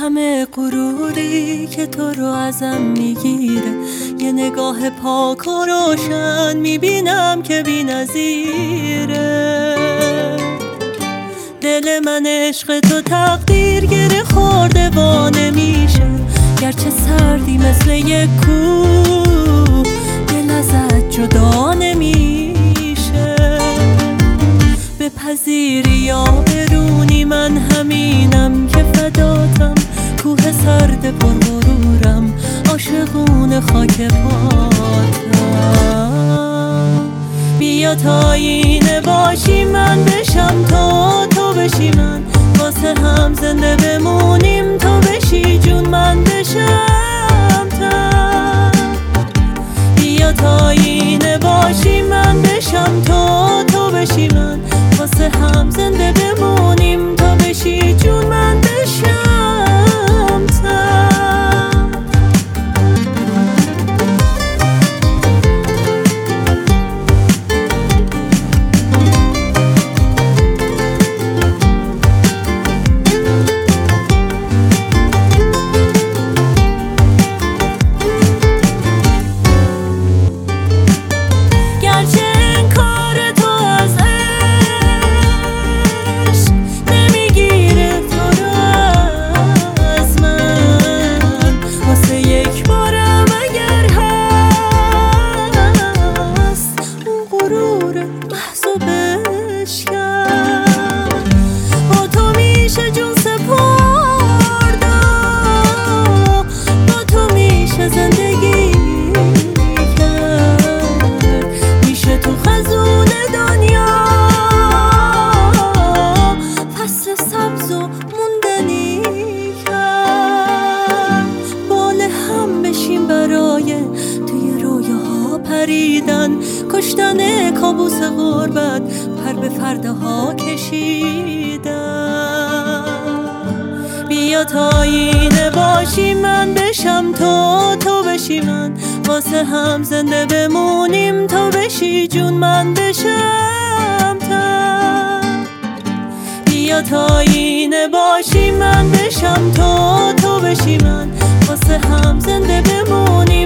همه غروری که تو رو ازم میگیره، یه نگاه پاک و روشن میبینم که بی‌نظیره. دل من عشق تو تقدیر گره خورده و نمیشه، گرچه سردی مثل یک کوه دل ازت جدا نمیشه. بپذیری یا برونی من همینم که فداتم، کوه سرد پرغرورم عاشقون خاک پاتم. بیا تا اینه باشی من بشم تو بشی من، واسه هم زنده بمونیم تو بشی جون من بشم تن. بیا تا اینه باشی من بشم تو بشی من، واسه هم زنده بمونیم تو بشی جون من بشم تن. کشتن کابوس غربت پر به فرده ها کشیدن. بیا تا اینه باشی من بشم تو بشی من، واسه هم زنده بمونیم تو بشی جون من بشم تن. بیا تا اینه باشی من بشم تو بشی من، واسه هم زنده بمونیم